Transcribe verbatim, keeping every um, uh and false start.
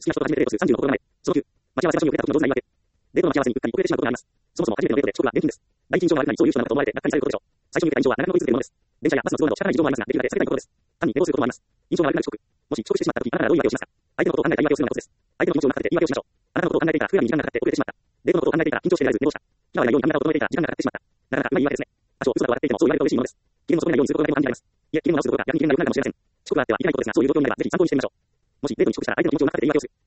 きな人と初めてデートするさんじゅうの心構え。そのきゅう、待ち合わせ場所に遅れた時の上手な言い訳。デートの待ち合わせにうっかり遅れてしまうことがあります。そもそも初めてのデートで遅刻は厳禁です。第一印象が悪くなりそう優秀なのかと思われてがっかりされることでしょう。最初に受けた印象は長く残り続けるものです。電車やバスの都合など仕方ない事情もありますが、できるだけ避けたいことです。単に寝坊することもあります。印象が悪くなる遅刻。もし遅刻してしまった時、あなたはどう言い訳をしますか？相手のことを考えた言い訳をするのがコツです。相手の気持ちを中で言い訳をしましょう。あなたのことを考えていたら服選びに時間がかかって遅れてしまった。デートのことを考えていたら緊張して寝られず寝坊した。気が悪いように髪型を整えていたら時間がかかってしまった。なかなかうまい言い訳ですね。多少嘘だと笑っていてもそう言われると嬉しいものです。機嫌の損ねないようにすることがでも感じられます。いえ、機嫌を直すどころか逆に機嫌が良くなるかもしれません。遅刻があってはいけないことですが、そういう状況になればぜひ参考にしてみましょう。もしデートに遅刻したら相手の気持ちを中で言い訳をする。